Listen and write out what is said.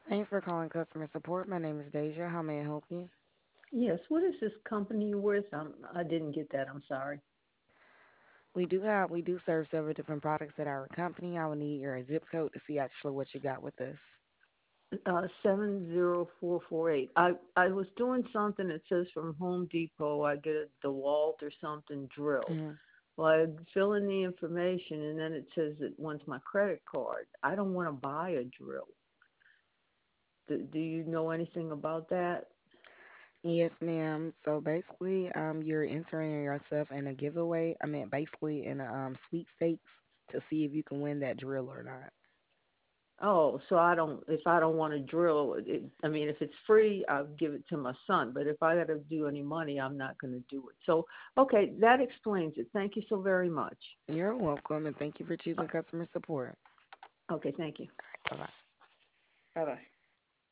Thanks for calling customer support. My name is Deja. How may I help you? Yes, what is this company you're with? I didn't get that. I'm sorry. We do serve several different products at our company. I will need your zip code to see actually what you got with us. 70448. I was doing something that says from Home Depot. I get a DeWalt or something drill. Hmm. Well, I fill in the information and then it says it wants my credit card. I don't want to buy a drill. Do you know anything about that? Yes, ma'am. So basically, you're entering yourself in a giveaway. I mean, basically in a sweepstakes to see if you can win that drill or not. Oh, so I don't. If I don't want to drill, I mean, if it's free, I'll give it to my son. But if I got to do any money, I'm not going to do it. So, okay, that explains it. Thank you so very much. You're welcome, and thank you for choosing customer support. Okay, thank you. Bye bye. Bye bye.